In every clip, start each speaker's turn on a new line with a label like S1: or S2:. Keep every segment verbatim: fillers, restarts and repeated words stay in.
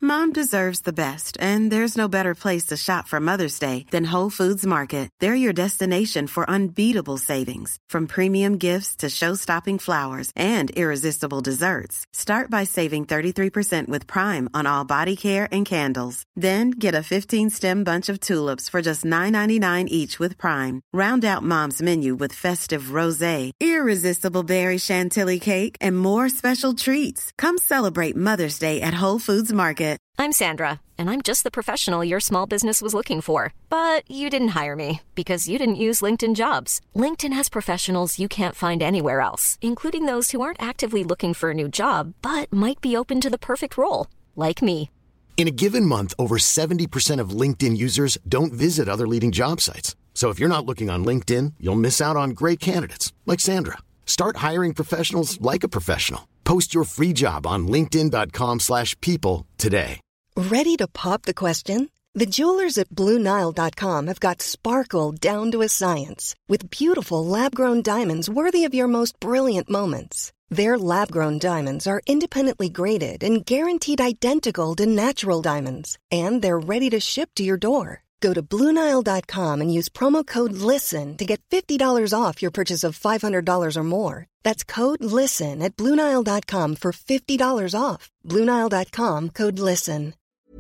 S1: Mom deserves the best, and there's no better place to shop for Mother's Day than Whole Foods Market. They're your destination for unbeatable savings, from premium gifts to show-stopping flowers and irresistible desserts. Start by saving thirty-three percent with Prime on all body care and candles. Then get a fifteen-stem bunch of tulips for just nine ninety-nine each with Prime. Round out Mom's menu with festive rosé, irresistible berry chantilly cake, and more special treats. Come celebrate Mother's Day at Whole Foods Market.
S2: I'm Sandra, and I'm just the professional your small business was looking for. But you didn't hire me because you didn't use LinkedIn Jobs. LinkedIn has professionals you can't find anywhere else, including those who aren't actively looking for a new job, but might be open to the perfect role, like me.
S3: In a given month, over seventy percent of LinkedIn users don't visit other leading job sites. So if you're not looking on LinkedIn, you'll miss out on great candidates, like Sandra. Start hiring professionals like a professional. Post your free job on linkedin.com slash people today.
S4: Ready to pop the question? The jewelers at Blue Nile dot com have got sparkle down to a science with beautiful lab-grown diamonds worthy of your most brilliant moments. Their lab-grown diamonds are independently graded and guaranteed identical to natural diamonds, and they're ready to ship to your door. Go to Blue Nile dot com and use promo code LISTEN to get fifty dollars off your purchase of five hundred dollars or more. That's code LISTEN at Blue Nile dot com for fifty dollars off. Blue Nile dot com, code LISTEN.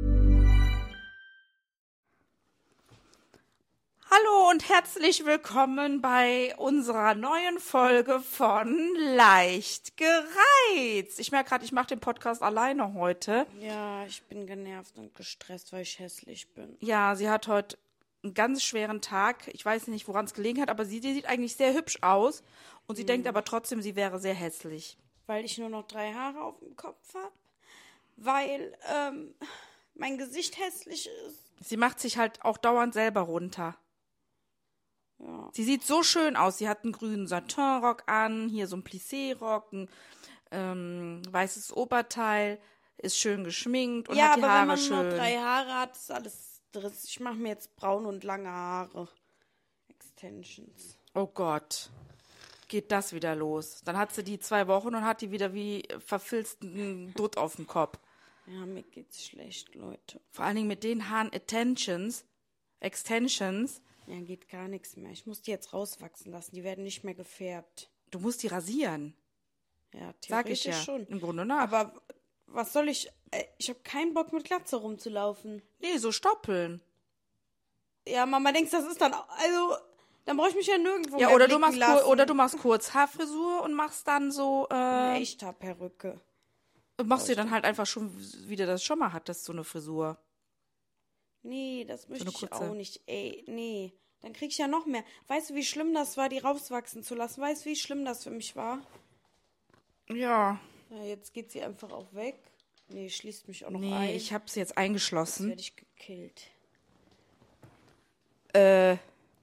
S5: Hallo und herzlich willkommen bei unserer neuen Folge von Leicht gereizt. Ich merke gerade, ich mache den Podcast alleine heute.
S6: Ja, ich bin genervt und gestresst, weil ich hässlich bin.
S5: Ja, sie hat heute einen ganz schweren Tag. Ich weiß nicht, woran es gelegen hat, aber sie, sie sieht eigentlich sehr hübsch aus. Und sie hm. denkt aber trotzdem, sie wäre sehr hässlich.
S6: Weil ich nur noch drei Haare auf dem Kopf habe. Weil ähm, mein Gesicht hässlich ist.
S5: Sie macht sich halt auch dauernd selber runter. Ja. Sie sieht so schön aus. Sie hat einen grünen Satinrock an, hier so ein Plissé-Rock, ein ähm, weißes Oberteil, ist schön geschminkt und
S6: ja,
S5: hat die
S6: aber
S5: Haare
S6: wenn man
S5: schön.
S6: nur drei Haare hat, ist alles driss. Ich mache mir jetzt braune und lange Haare. Extensions.
S5: Oh Gott. Geht das wieder los. Dann hat sie die zwei Wochen und hat die wieder wie verfilzten Dutt auf dem Kopf.
S6: Ja, mir geht's schlecht, Leute.
S5: Vor allen Dingen mit den Haaren Attentions, Extensions.
S6: Ja, geht gar nichts mehr. Ich muss die jetzt rauswachsen lassen. Die werden nicht mehr gefärbt.
S5: Du musst die rasieren.
S6: Ja, theoretisch
S5: Sag ich ja.
S6: schon.
S5: Im Grunde nach.
S6: Aber was soll ich... Äh, ich habe keinen Bock, mit Glatze rumzulaufen.
S5: Nee, so stoppeln.
S6: Ja, Mama, denkst du, das ist dann... Also, dann brauche ich mich ja nirgendwo
S5: ja,
S6: mehr
S5: oder du machst
S6: lassen.
S5: Oder du machst Kurzhaarfrisur und machst dann so... Äh,
S6: Eine Echthaarperücke.
S5: Und machst dir dann halt einfach schon, wie du das schon mal hattest, so eine Frisur.
S6: Nee, das möchte
S5: so
S6: ich auch nicht. Ey, nee. Dann krieg ich ja noch mehr. Weißt du, wie schlimm das war, die rauswachsen zu lassen? Weißt du, wie schlimm das für mich war?
S5: Ja.
S6: Ja, jetzt geht sie einfach auch weg. Nee, schließt mich auch noch
S5: nee,
S6: ein.
S5: Nee, ich hab sie jetzt eingeschlossen.
S6: Jetzt werde ich gekillt.
S5: Äh.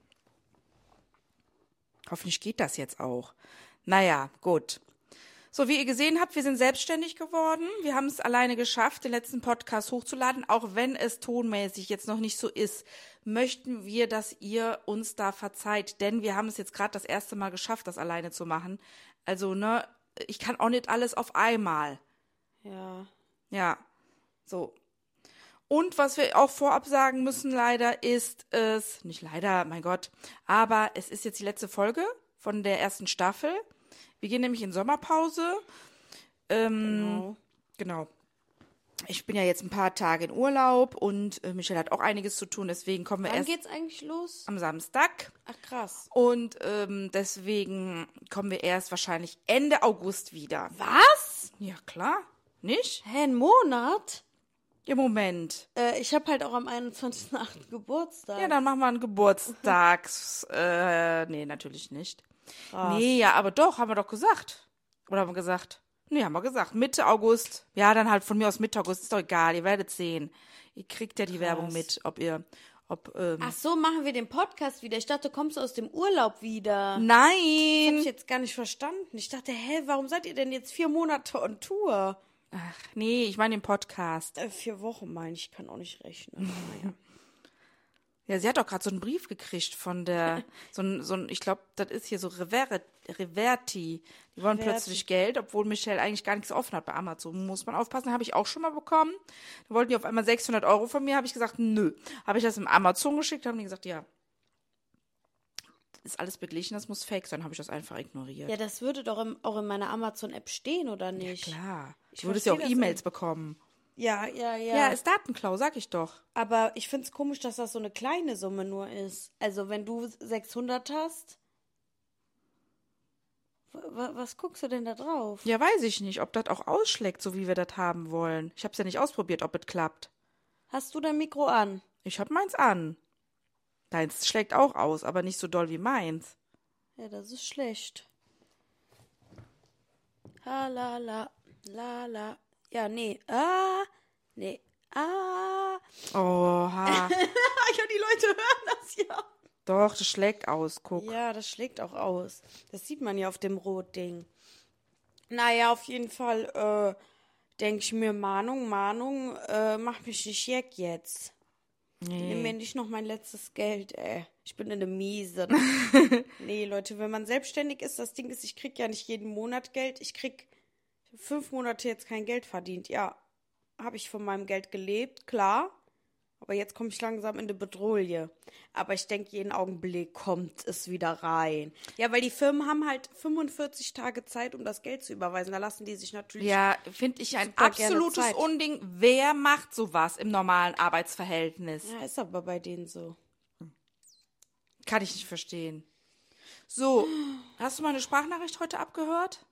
S5: Hoffentlich geht das jetzt auch. Naja, gut. So, wie ihr gesehen habt, wir sind selbstständig geworden. Wir haben es alleine geschafft, den letzten Podcast hochzuladen. Auch wenn es tonmäßig jetzt noch nicht so ist, möchten wir, dass ihr uns da verzeiht. Denn wir haben es jetzt gerade das erste Mal geschafft, das alleine zu machen. Also, ne, ich kann auch nicht alles auf einmal.
S6: Ja.
S5: Ja, so. Und was wir auch vorab sagen müssen, leider, ist es, nicht leider, mein Gott, aber es ist jetzt die letzte Folge von der ersten Staffel. Wir gehen nämlich in Sommerpause. Ähm,
S6: genau.
S5: Genau. Ich bin ja jetzt ein paar Tage in Urlaub und äh, Michelle hat auch einiges zu tun, deswegen kommen wir
S6: Wann
S5: erst
S6: geht's eigentlich los?
S5: am Samstag.
S6: Ach, krass.
S5: Und ähm, deswegen kommen wir erst wahrscheinlich Ende August wieder.
S6: Was?
S5: Ja, klar. Nicht?
S6: Hä, ein Monat?
S5: Im Moment.
S6: Äh, ich habe halt auch am einundzwanzigsten achten Geburtstag.
S5: Ja, dann machen wir einen Geburtstags... äh, nee, natürlich nicht.
S6: Krass.
S5: Nee, ja, aber doch, haben wir doch gesagt. Oder haben wir gesagt? Nee, haben wir gesagt. Mitte August. Ja, dann halt von mir aus Mitte August. Ist doch egal, ihr werdet sehen. Ihr kriegt ja die
S6: Krass.
S5: Werbung mit, ob ihr, ob, ähm...
S6: Ach so, machen wir den Podcast wieder. Ich dachte, du kommst aus dem Urlaub wieder.
S5: Nein!
S6: Das hab ich jetzt gar nicht verstanden. Ich dachte, hä, warum seid ihr denn jetzt vier Monate on Tour?
S5: Ach, nee, ich meine den Podcast.
S6: Äh, vier Wochen meine ich, kann auch nicht rechnen. Naja.
S5: Ja, sie hat doch gerade so einen Brief gekriegt von der, so ein, so ein ich glaube, das ist hier so Rever- Reverti. Die wollen
S6: Reverti.
S5: plötzlich Geld, obwohl Michelle eigentlich gar nichts offen hat bei Amazon. Muss man aufpassen, habe ich auch schon mal bekommen. Da wollten die auf einmal sechshundert Euro von mir, habe ich gesagt, nö. Habe ich das im Amazon geschickt, haben die gesagt, ja, ist alles beglichen, das muss fake sein, habe ich das einfach ignoriert.
S6: Ja, das würde doch im, auch in meiner Amazon-App stehen, oder nicht?
S5: Ja, klar.
S6: Ich
S5: Du würdest ja auch
S6: verstehe das
S5: E-Mails bekommen.
S6: Ja, ja, ja.
S5: Ja, ist Datenklau, sag ich doch.
S6: Aber ich finde es komisch, dass das so eine kleine Summe nur ist. Also, wenn du sechshundert hast, wa- was guckst du denn da drauf?
S5: Ja, weiß ich nicht, ob das auch ausschlägt, so wie wir das haben wollen. Ich habe es ja nicht ausprobiert, ob es klappt.
S6: Hast du dein Mikro an?
S5: Ich habe meins an. Deins schlägt auch aus, aber nicht so doll wie meins.
S6: Ja, das ist schlecht. Ha, la, la, la, la. Ja, nee. Ah, nee. Ah.
S5: Oha.
S6: Ja, die Leute hören das ja.
S5: Doch, das schlägt aus, guck.
S6: Ja, das schlägt auch aus. Das sieht man ja auf dem Rotding. Naja, auf jeden Fall äh, denke ich mir, Mahnung, Mahnung, äh, mach mich nicht jeck jetzt. Nimm mir nicht noch mein letztes Geld, ey. Ich bin eine Miese. Nee, Leute, wenn man selbstständig ist, das Ding ist, ich krieg ja nicht jeden Monat Geld. Ich krieg fünf Monate jetzt kein Geld verdient. Ja, habe ich von meinem Geld gelebt, klar. Aber jetzt komme ich langsam in die Bedrohung. Aber ich denke, jeden Augenblick kommt es wieder rein. Ja, weil die Firmen haben halt fünfundvierzig Tage Zeit, um das Geld zu überweisen. Da lassen die sich natürlich...
S5: Ja, finde ich ein
S6: super gerne
S5: absolutes
S6: Zeit.
S5: Unding. Wer macht sowas im normalen Arbeitsverhältnis?
S6: Ja, ist aber bei denen so.
S5: Kann ich nicht verstehen. So, hast du meine Sprachnachricht heute abgehört?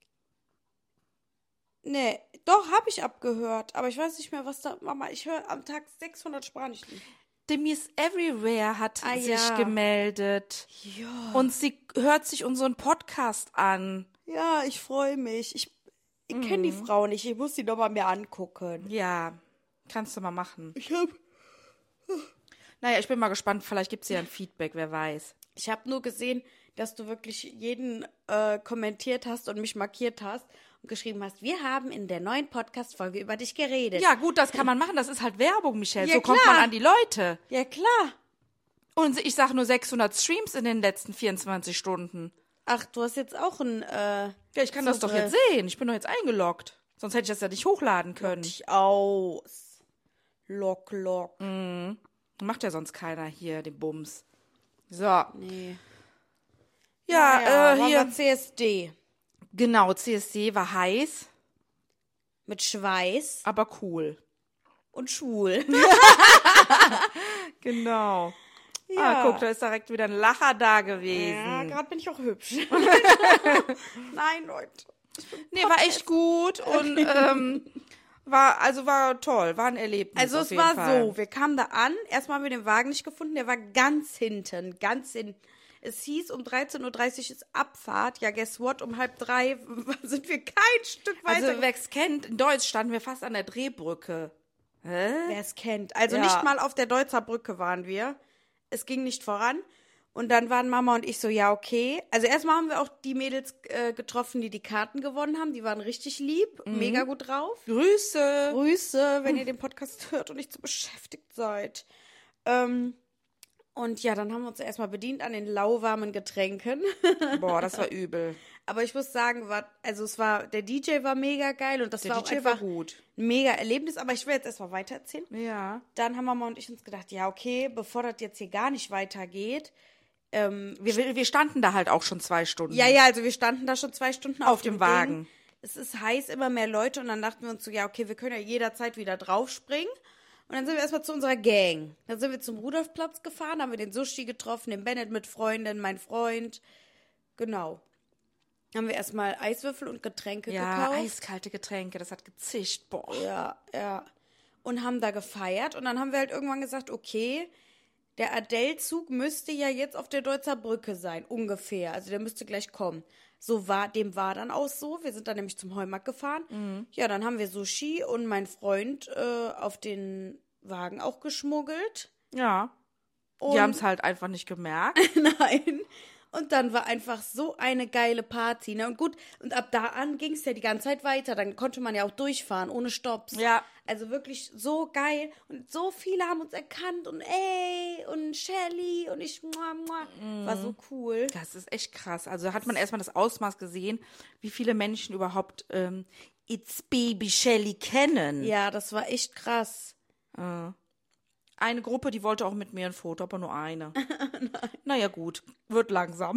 S6: Nee, doch, habe ich abgehört. Aber ich weiß nicht mehr, was da... Mama, ich höre am Tag sechshundert Sprachnachrichten.
S5: Demis Everywhere hat
S6: Ah,
S5: sich
S6: ja.
S5: gemeldet.
S6: Ja.
S5: Und sie hört sich unseren Podcast an.
S6: Ja, ich freue mich. Ich, ich kenne die Frau nicht. Ich muss sie noch mal mir angucken.
S5: Ja, kannst du mal machen.
S6: Ich hab...
S5: Naja, ich bin mal gespannt. Vielleicht gibt es ja ein Feedback, wer weiß.
S6: Ich habe nur gesehen, dass du wirklich jeden äh, kommentiert hast und mich markiert hast und geschrieben hast, wir haben in der neuen Podcast-Folge über dich geredet.
S5: Ja, gut, das kann man machen. Das ist halt Werbung, Michelle.
S6: Ja,
S5: so kommt
S6: klar.
S5: man an die Leute.
S6: Ja, klar.
S5: Und ich sage nur sechshundert Streams in den letzten vierundzwanzig Stunden.
S6: Ach, du hast jetzt auch ein... Äh,
S5: Ja, ich kann das doch
S6: Zugriff.
S5: jetzt sehen. Ich bin doch jetzt eingeloggt. Sonst hätte ich das ja nicht hochladen können.
S6: dich aus. Lock, lock.
S5: Macht ja sonst keiner hier, den Bums. So. Ja,
S6: Nee.
S5: äh,
S6: war
S5: hier.
S6: mal C S D.
S5: Genau, C S D war heiß,
S6: Mit Schweiß
S5: aber cool.
S6: und schwul.
S5: Genau.
S6: Ja.
S5: Ah, guck, da ist direkt wieder ein Lacher da gewesen.
S6: Ja, gerade bin ich auch hübsch. Nein, Leute.
S5: Nee, war echt gut und ähm, war, also war toll, war ein Erlebnis.
S6: Also
S5: auf
S6: es
S5: jeden
S6: war
S5: Fall.
S6: so, wir kamen da an, erstmal haben wir den Wagen nicht gefunden, der war ganz hinten, ganz hinten. Es hieß, um dreizehn Uhr dreißig ist Abfahrt. Ja, guess what? Um halb drei sind wir kein Stück weiter.
S5: Also, wer es kennt, in Deutsch standen wir fast an der Drehbrücke. Hä?
S6: Wer es kennt. Also
S5: Ja.
S6: nicht mal auf der Deutzer Brücke waren wir. Es ging nicht voran. Und dann waren Mama und ich so, ja, okay. Also erstmal haben wir auch die Mädels äh, getroffen, die die Karten gewonnen haben. Die waren richtig lieb, mega gut drauf.
S5: Grüße.
S6: Grüße, wenn ihr den Podcast hört und nicht so beschäftigt seid. Ähm, und ja, dann haben wir uns erstmal bedient an den lauwarmen Getränken.
S5: Boah, das war übel.
S6: Aber ich muss sagen, war, also es war, der D J war mega geil und das
S5: Der
S6: war
S5: D J
S6: auch
S5: war
S6: einfach
S5: gut.
S6: ein mega Erlebnis. Aber ich will jetzt erstmal weitererzählen.
S5: Ja.
S6: Dann haben Mama und ich uns gedacht, ja, okay, bevor das jetzt hier gar nicht weitergeht.
S5: Wir, wir standen da halt auch schon zwei Stunden.
S6: Ja, ja, also wir standen da schon zwei Stunden auf,
S5: Auf dem Wagen.
S6: Ding. Es ist heiß, immer mehr Leute und dann dachten wir uns so, ja, okay, wir können ja jederzeit wieder draufspringen. Und dann sind wir erstmal zu unserer Gang. Dann sind wir zum Rudolfplatz gefahren, haben wir den Sushi getroffen, den Bennett mit Freundin, mein Freund. Genau. Haben wir erstmal Eiswürfel und Getränke
S5: Ja,
S6: gekauft.
S5: eiskalte Getränke, das hat gezischt. Boah.
S6: Ja, ja. Und haben da gefeiert. Und dann haben wir halt irgendwann gesagt, okay, der Adele-Zug müsste ja jetzt auf der Deutzer Brücke sein, ungefähr. Also der müsste gleich kommen. So war, dem war dann auch so. Wir sind dann nämlich zum Heumarkt gefahren.
S5: Mhm.
S6: Ja, dann haben wir Sushi und mein Freund äh, auf den Wagen auch geschmuggelt.
S5: Ja.
S6: Und
S5: Die haben es halt einfach nicht gemerkt.
S6: Nein. Und dann war einfach so eine geile Party, ne? Und gut, und ab da an ging es ja die ganze Zeit weiter. Dann konnte man ja auch durchfahren, ohne Stopps.
S5: Ja.
S6: Also wirklich so geil. Und so viele haben uns erkannt und ey, und Shelly und ich, muah, muah.
S5: Mhm.
S6: War so cool.
S5: Das ist echt krass. Also da hat man erstmal das Ausmaß gesehen, wie viele Menschen überhaupt ähm, It's Baby Shelly kennen.
S6: Ja, das war echt krass.
S5: Eine Gruppe, die wollte auch mit mir ein Foto, aber nur eine. Naja gut, wird langsam.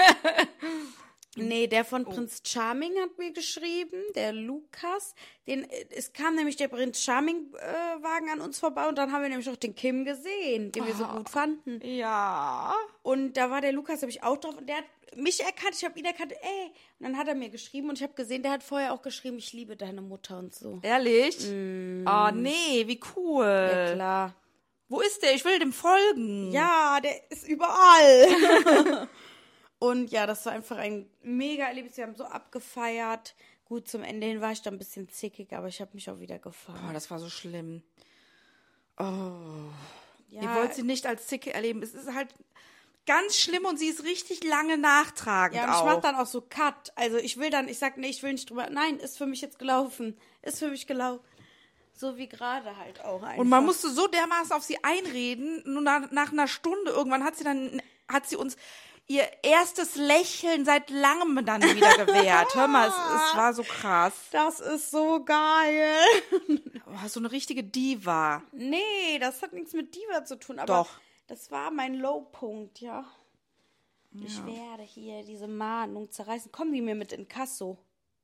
S6: Nee, der von Prinz Charming hat mir geschrieben, der Lukas. Den, es kam nämlich der Prinz Charming-Wagen äh, an uns vorbei und dann haben wir nämlich auch den Kim gesehen, den wir so gut fanden.
S5: Ja.
S6: Und da war der Lukas, habe ich auch drauf, und der hat mich erkannt, ich habe ihn erkannt, ey. Und dann hat er mir geschrieben und ich habe gesehen, der hat vorher auch geschrieben, ich liebe deine Mutter und so.
S5: Ehrlich? Mm. Oh nee, wie cool.
S6: Ja, klar.
S5: Wo ist der? Ich will dem folgen.
S6: Ja, der ist überall. Und ja, das war einfach ein mega Erlebnis. Wir haben so abgefeiert. Gut, zum Ende hin war ich da ein bisschen zickig, aber ich habe mich auch wieder gefeiert.
S5: Oh, das war so schlimm. Oh.
S6: Ja.
S5: Ihr wollt sie nicht als Zicke erleben. Es ist halt ganz schlimm und sie ist richtig lange nachtragend
S6: Ja, und ich
S5: auch.
S6: mach dann auch so Cut. Also ich will dann, ich sag, nee, ich will nicht drüber. Nein, ist für mich jetzt gelaufen. Ist für mich gelaufen. So wie gerade halt auch einfach.
S5: Und man musste so dermaßen auf sie einreden. Nur nach, nach einer Stunde irgendwann hat sie dann, hat sie uns ihr erstes Lächeln seit langem dann wieder gewährt. Hör mal, es, es war so krass.
S6: Das ist so geil.
S5: Oh, so eine richtige Diva.
S6: Nee, das hat nichts mit Diva zu tun. Aber
S5: Doch.
S6: Das war mein Lowpunkt, ja. ja. Ich werde hier diese Mahnung zerreißen. Kommen die mir mit Inkasso?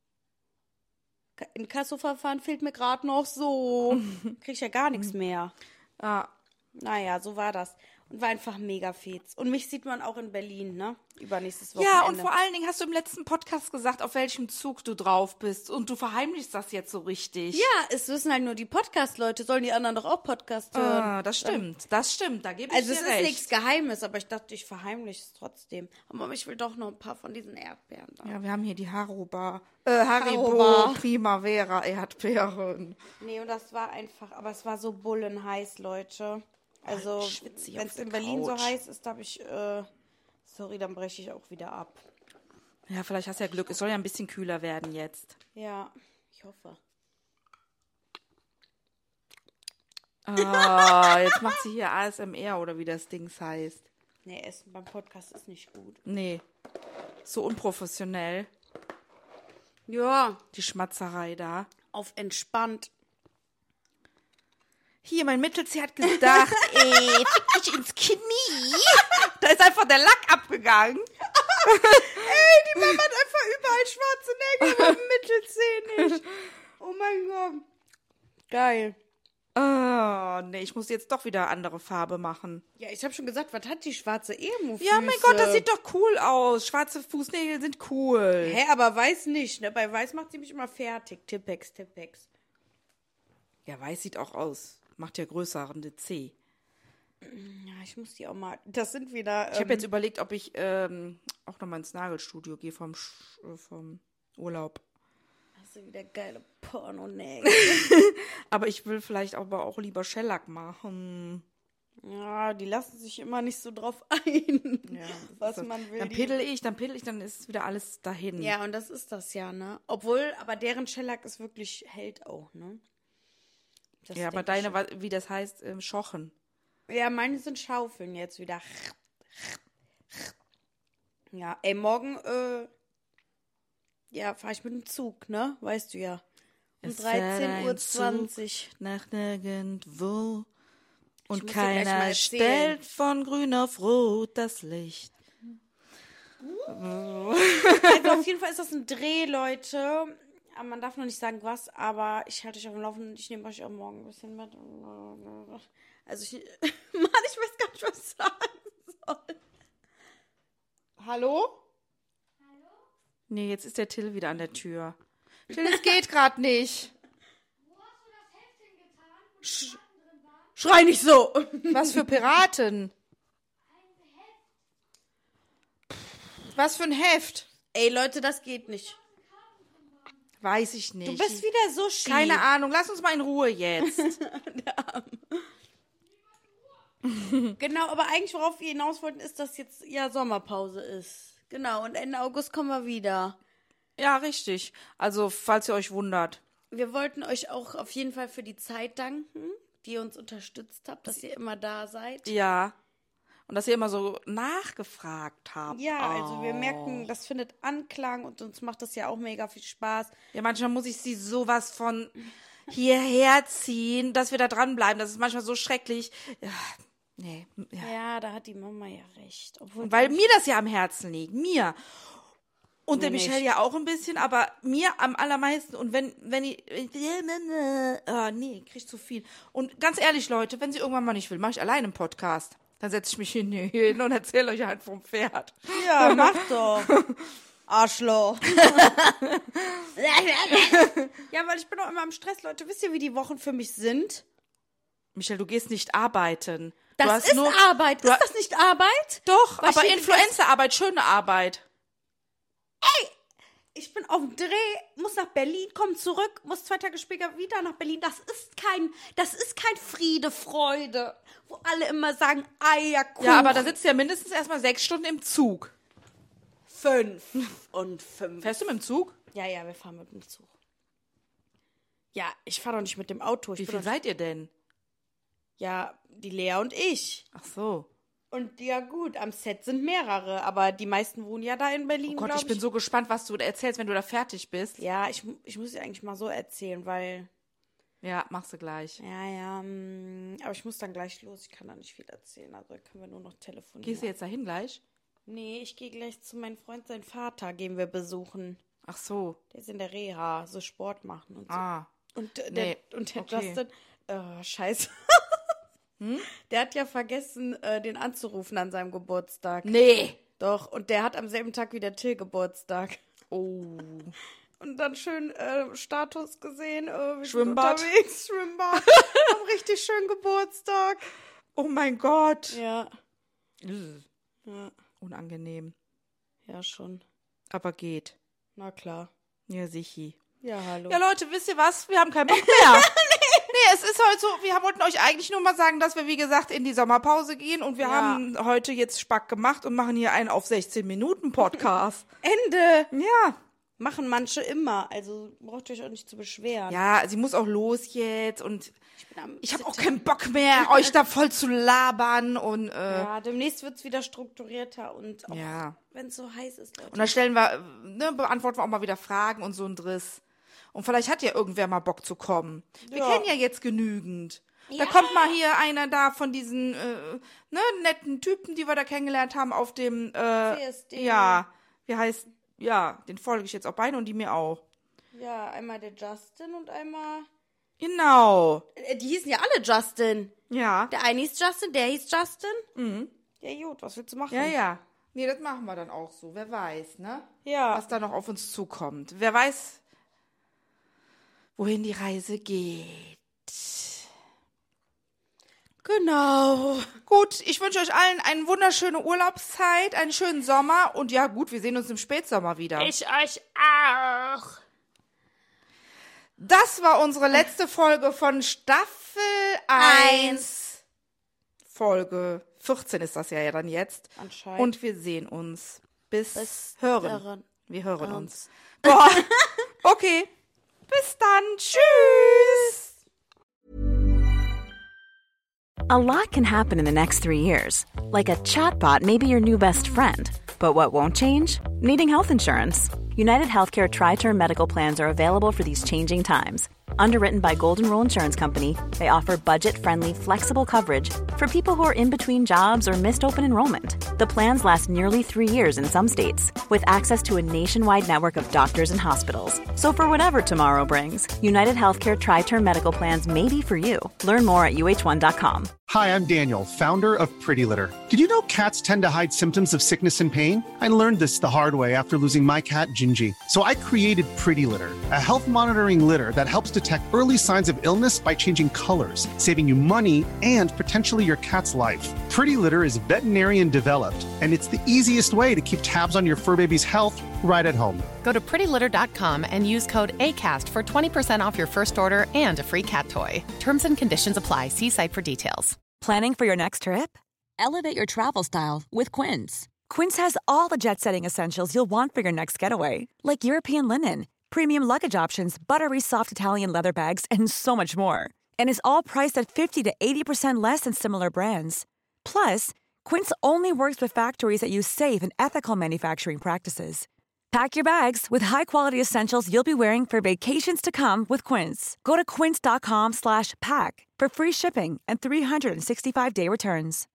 S6: Inkasso-Verfahren fehlt mir gerade noch so. Krieg ich ja gar nichts mehr.
S5: Ah.
S6: Naja, so war das. Und war einfach mega fetz. Und mich sieht man auch in Berlin, ne? Übernächstes Wochenende.
S5: Ja, und vor allen Dingen hast du im letzten Podcast gesagt, auf welchem Zug du drauf bist. Und du verheimlichst das jetzt so richtig.
S6: Ja, es wissen halt nur die Podcast-Leute. Sollen die anderen doch auch Podcast hören?
S5: Ah, das stimmt. Das stimmt. Da gebe ich
S6: Also
S5: dir
S6: es ist
S5: recht.
S6: nichts Geheimes, aber ich dachte, ich verheimliche es trotzdem. Aber ich will doch noch ein paar von diesen Erdbeeren da.
S5: Ja, wir haben hier die Haribo, äh, Haribo
S6: Haribo.
S5: Primavera Erdbeeren.
S6: Nee, und das war einfach, aber es war so bullenheiß, Leute. Also,
S5: schwitzig
S6: wenn
S5: auf
S6: es
S5: der
S6: in Berlin
S5: Couch.
S6: so heiß ist, habe ich, äh, sorry, dann breche ich auch wieder ab.
S5: Ja, vielleicht hast du ja Glück. Es soll ja ein bisschen kühler werden jetzt.
S6: Ja, ich hoffe.
S5: Ah, jetzt macht sie hier A S M R oder wie das Ding heißt.
S6: Nee, Essen beim Podcast ist nicht gut.
S5: Nee, so unprofessionell.
S6: Ja,
S5: Die Schmatzerei da.
S6: auf entspannt.
S5: Hier, mein Mittelzeh hat gedacht, ey, fick dich ins Knie. Da ist einfach der Lack abgegangen.
S6: Ey, die Mama hat einfach überall schwarze Nägel, aber im Mittelzeh nicht. Oh mein Gott. Geil.
S5: Oh, nee, ich muss jetzt doch wieder andere Farbe machen.
S6: Ja, ich habe schon gesagt, was hat die schwarze Emo?
S5: Ja, mein Gott, das sieht doch cool aus. Schwarze Fußnägel sind cool.
S6: Hä, aber weiß nicht, ne? Bei weiß macht sie mich immer fertig. Tippex, Tippex.
S5: Ja, weiß sieht auch aus. Macht ja größeren C.
S6: Ja, ich muss die auch mal. Das sind wieder.
S5: Ich habe jetzt überlegt, ob ich ähm, auch noch mal ins Nagelstudio gehe vom, Sch- äh, vom Urlaub.
S6: Das sind wieder geile Pornonägel.
S5: Aber ich will vielleicht aber auch lieber Shellac machen.
S6: Ja, die lassen sich immer nicht so drauf ein,
S5: Ja,
S6: was
S5: das-
S6: man will.
S5: Dann
S6: Die-
S5: piddel ich, dann piddel ich, dann ist wieder alles dahin.
S6: Ja, und das ist das ja, ne? Obwohl, aber deren Shellac ist wirklich, hält auch, ne? Das
S5: ja, aber
S6: denk ich
S5: deine, wa- wie das heißt, ähm, Schochen.
S6: schon. Ja, meine sind Schaufeln jetzt wieder. Ja, ey, morgen, äh, ja, fahre ich mit dem Zug, ne? Weißt du ja. Um
S5: Es fährt
S6: dreizehn Uhr
S5: ein
S6: zwanzig.
S5: Zug nach nirgendwo. Und
S6: muss dir gleich mal
S5: keiner
S6: erzählen.
S5: stellt von grün auf rot das Licht.
S6: Also auf jeden Fall ist das ein Dreh, Leute. Aber man darf noch nicht sagen, was, aber ich halte euch auf dem Laufenden. Ich nehme euch auch morgen ein bisschen mit. Also ich, Mann, ich weiß gar nicht, was ich sagen soll. Hallo?
S5: Nee, jetzt ist der Till wieder an der Tür. Till, es geht gerade nicht.
S6: Sch Schrei nicht so.
S5: Was für Piraten? Was für ein Heft?
S6: Ey, Leute, das geht nicht.
S5: Weiß ich nicht.
S6: Du bist wieder so schief.
S5: Keine Ahnung, lass uns mal in Ruhe jetzt.
S6: Genau, aber eigentlich, worauf wir hinaus wollten, ist, dass jetzt ja Sommerpause ist. Genau, und Ende August kommen wir wieder.
S5: Ja, richtig. Also, falls ihr euch wundert.
S6: Wir wollten euch auch auf jeden Fall für die Zeit danken, die ihr uns unterstützt habt, dass ihr immer da seid.
S5: Ja. Und dass ihr immer so nachgefragt habt.
S6: Ja, also wir
S5: Oh.
S6: merken, das findet Anklang und uns macht das ja auch mega viel Spaß.
S5: Ja, manchmal muss ich sie sowas von hierher ziehen, dass wir da dranbleiben. Das ist manchmal so schrecklich. Ja, nee. Ja.
S6: Ja, da hat die Mama ja recht. Obwohl
S5: Weil mir das ja am Herzen liegt. Mir. Und der
S6: Mir
S5: Michelle
S6: nicht.
S5: ja auch ein bisschen, aber mir am allermeisten. Und wenn, wenn ich, ah, nee, krieg ich zu viel. Und ganz ehrlich, Leute, wenn sie irgendwann mal nicht will, mache ich alleine einen Podcast. Dann setze ich mich hin, hier hin und erzähle euch halt vom Pferd.
S6: Ja, mach doch. Arschloch. Ja, weil ich bin auch immer im Stress, Leute. Wisst ihr, wie die Wochen für mich sind?
S5: Michelle, du gehst nicht arbeiten.
S6: Das
S5: du hast
S6: ist
S5: nur,
S6: Arbeit.
S5: du
S6: Ist
S5: ha-
S6: das nicht Arbeit?
S5: Doch,
S6: Weil
S5: aber
S6: ich-
S5: Influencer-Arbeit, schöne Arbeit.
S6: Ich bin auf dem Dreh, muss nach Berlin, komm zurück, muss zwei Tage später wieder nach Berlin. Das ist kein, das ist kein Friede, Freude, wo alle immer sagen, Eierkuchen.
S5: Ja, aber da sitzt du ja mindestens erstmal sechs Stunden im Zug.
S6: fünf und fünf.
S5: Fährst du mit dem Zug?
S6: Ja, ja, wir fahren mit dem Zug. Ja, ich fahre doch nicht mit dem Auto. Ich
S5: Wie
S6: bin
S5: viel
S6: doch,
S5: seid ihr denn?
S6: ja, die Lea und ich.
S5: Ach so.
S6: Und ja gut, am Set sind mehrere, aber die meisten wohnen ja da in Berlin,
S5: Oh Gott,
S6: glaub
S5: ich bin so gespannt, was du erzählst, wenn du da fertig bist.
S6: Ja, ich, mu- ich muss dir eigentlich mal so erzählen, weil,
S5: Ja, machst du gleich.
S6: ja, ja, mm, aber ich muss dann gleich los, ich kann da nicht viel erzählen, also können wir nur noch telefonieren.
S5: Gehst du jetzt dahin gleich?
S6: Nee, ich gehe gleich zu meinem Freund, seinen Vater, gehen wir besuchen.
S5: Ach so.
S6: Der ist in der Reha, so Sport machen und so.
S5: Ah.
S6: Und äh,
S5: Nee,
S6: der, und der
S5: okay.
S6: Justin, oh, scheiße. Der hat ja vergessen, äh, den anzurufen an seinem Geburtstag.
S5: Nee.
S6: Doch, und der hat am selben Tag wie der Till Geburtstag.
S5: Oh.
S6: Und dann schön äh, Status gesehen, äh, wir sind
S5: Schwimmbad.
S6: unterwegs, Schwimmbad. Haben richtig schön Geburtstag.
S5: Oh mein Gott.
S6: Ja,
S5: Ugh.
S6: ja,
S5: Unangenehm.
S6: ja schon.
S5: Aber geht.
S6: Na klar.
S5: Ja, sichi.
S6: Ja, hallo.
S5: Ja, Leute, wisst ihr was? Wir haben keinen Bock mehr. nee. es ist heute so, wir wollten euch eigentlich nur mal sagen, dass wir, wie gesagt, in die Sommerpause gehen und wir
S6: Ja.
S5: haben heute jetzt Spack gemacht und machen hier einen auf sechzehn Minuten Podcast.
S6: Ende.
S5: ja.
S6: Machen manche immer, also braucht ihr euch auch nicht zu beschweren.
S5: Ja, sie muss auch los jetzt und
S6: Ich bin am
S5: ich habe auch
S6: Zittern.
S5: keinen Bock mehr, euch da voll zu labern und äh,
S6: Ja, demnächst wird es wieder strukturierter und auch
S5: Ja.
S6: wenn es so heiß ist, Leute.
S5: Und dann stellen wir, ne, beantworten wir auch mal wieder Fragen und so ein Driss. Und vielleicht hat ja irgendwer mal Bock zu kommen. Wir
S6: Ja.
S5: kennen ja jetzt genügend. Da
S6: Ja.
S5: kommt mal hier einer da von diesen äh, ne, netten Typen, die wir da kennengelernt haben auf dem äh,
S6: C S D.
S5: Ja, wie heißt, ja, den folge ich jetzt auch beide und die mir auch.
S6: Ja, einmal der Justin und einmal...
S5: Genau.
S6: Äh, Die hießen ja alle Justin.
S5: Ja.
S6: Der eine hieß Justin, der hieß Justin. Mhm. Ja gut, was willst du machen?
S5: Ja, ja. Nee, das machen wir dann auch so. Wer weiß, ne?
S6: Ja.
S5: Was da noch auf uns zukommt. Wer weiß, wohin die Reise geht.
S6: Genau.
S5: Gut, ich wünsche euch allen eine wunderschöne Urlaubszeit, einen schönen Sommer und ja gut, wir sehen uns im Spätsommer wieder.
S6: Ich euch auch.
S5: Das war unsere letzte Folge von Staffel eins. Folge vierzehn ist das ja, ja dann jetzt.
S6: Anscheinend.
S5: Und wir sehen uns. Bis,
S6: Bis
S5: hören.
S6: hören.
S5: Wir hören
S6: uns.
S5: uns. Boah. Okay. Bis dann. Tschüss.
S7: A lot can happen in the next three years. Like a chatbot may be your new best friend. But what won't change? Needing health insurance. United Healthcare Tri-Term Medical Plans are available for these changing times. Underwritten by Golden Rule Insurance Company, they offer budget-friendly, flexible coverage for people who are in between jobs or missed open enrollment. The plans last nearly three years in some states, with access to a nationwide network of doctors and hospitals. So for whatever tomorrow brings, United Healthcare Tri-Term Medical Plans may be for you. Learn more at U H one dot com.
S8: Hi, I'm Daniel, founder of Pretty Litter. Did you know cats tend to hide symptoms of sickness and pain? I learned this the hard way after losing my cat, Gingy. So I created Pretty Litter, a health monitoring litter that helps detect early signs of illness by changing colors, saving you money and potentially your cat's life. Pretty Litter is veterinarian developed, and it's the easiest way to keep tabs on your fur baby's health right at home.
S9: Go to pretty litter dot com and use code ACAST for twenty percent off your first order and a free cat toy. Terms and conditions apply. See site for details.
S7: Planning for your next trip?
S10: Elevate your travel style with Quince.
S7: Quince has all the jet-setting essentials you'll want for your next getaway, like European linen, premium luggage options, buttery soft Italian leather bags, and so much more. And is all priced at fifty to eighty percent less than similar brands. Plus, Quince only works with factories that use safe and ethical manufacturing practices. Pack your bags with high-quality essentials you'll be wearing for vacations to come with Quince. Go to quince.com slash pack for free shipping and three sixty-five day returns.